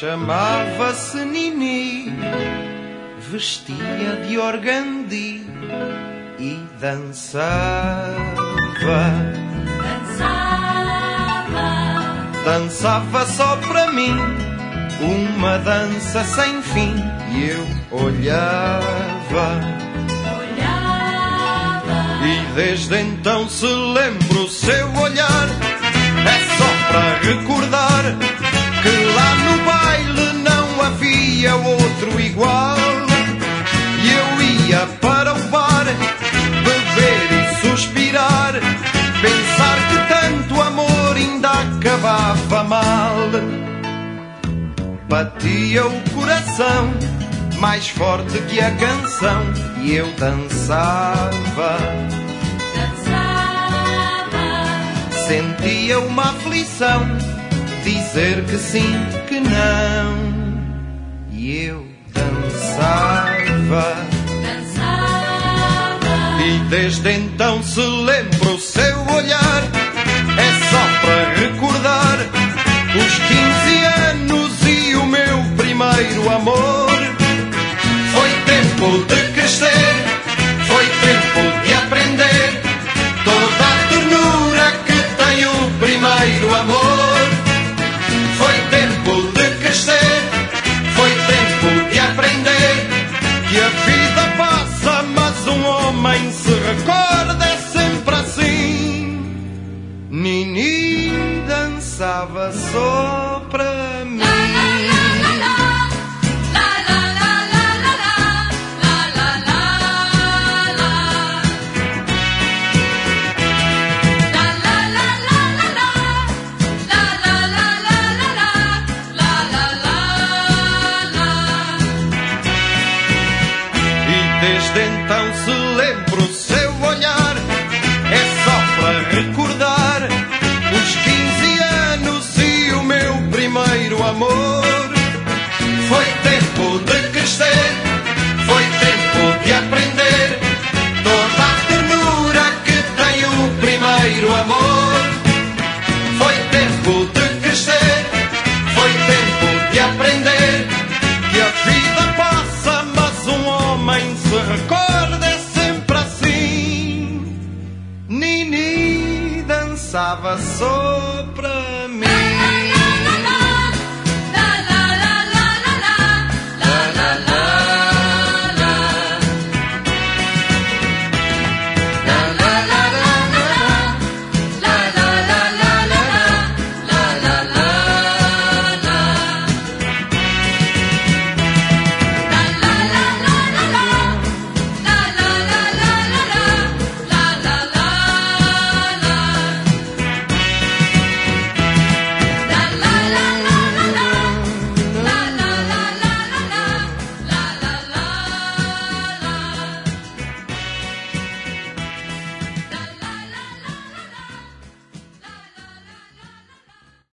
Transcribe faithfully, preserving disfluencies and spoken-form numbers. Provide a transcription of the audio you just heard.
chamava-se Nini, vestia de organdi e dançava. Dançava. Dançava só para mim, uma dança sem fim, e eu olhava. Olhava. E desde então se lembra o seu olhar, é só para recordar que lá no baile não havia outro igual. E eu ia para o bar, beber e suspirar, pensar que tanto amor ainda acabava mal. Batia o coração mais forte que a canção, e eu dançava. Dançava. Sentia uma aflição, dizer que sim, que não, e eu dançava. Dançava. E desde então se lembra o seu olhar, é só para recordar os quinze anos e o meu primeiro amor. Foi tempo de crescer, foi tempo de aprender toda a ternura que tem o primeiro amor. Foi tempo de crescer, foi tempo de aprender que a vida passa, mas um homem se recorda, é sempre assim. Nini dançava só para mim. Desde então se lembra o seu olhar, é só para recordar os quinze anos e o meu primeiro amor. Foi tempo de crescer, foi tempo de aprender toda a ternura que tem o primeiro amor. Foi tempo de crescer, foi tempo de aprender que a vida passa, mas um homem se recorda, é sempre assim. Nini dançava só para